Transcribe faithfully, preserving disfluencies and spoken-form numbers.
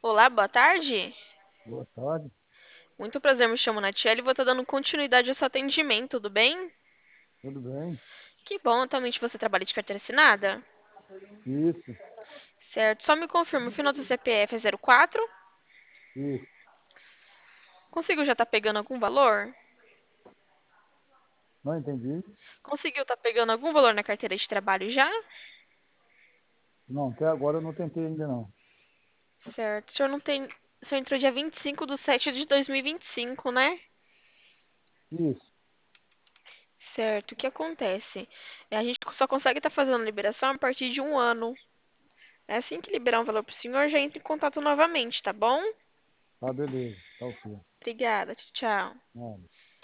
Olá, boa tarde. Boa tarde, Muito prazer, me chamo Natiele e vou estar dando continuidade ao seu atendimento, tudo bem? tudo bem? Que bom, atualmente você trabalha de carteira assinada? Isso, Certo, só me confirma, o final do C P F é zero quatro? isso. Conseguiu já estar pegando algum valor? Não entendi? Conseguiu estar pegando algum valor na carteira de trabalho já? Não, até agora eu não tentei ainda não. Certo, o senhor não tem... O senhor entrou dia vinte e cinco de sete de dois mil e vinte e cinco, né? Isso, Certo, o que acontece? É, a gente só consegue estar fazendo a liberação a partir de um ano. É assim que liberar um valor para o senhor, já entre em contato novamente, tá bom? tá beleza, tá ok. Obrigada, tchau. Nada.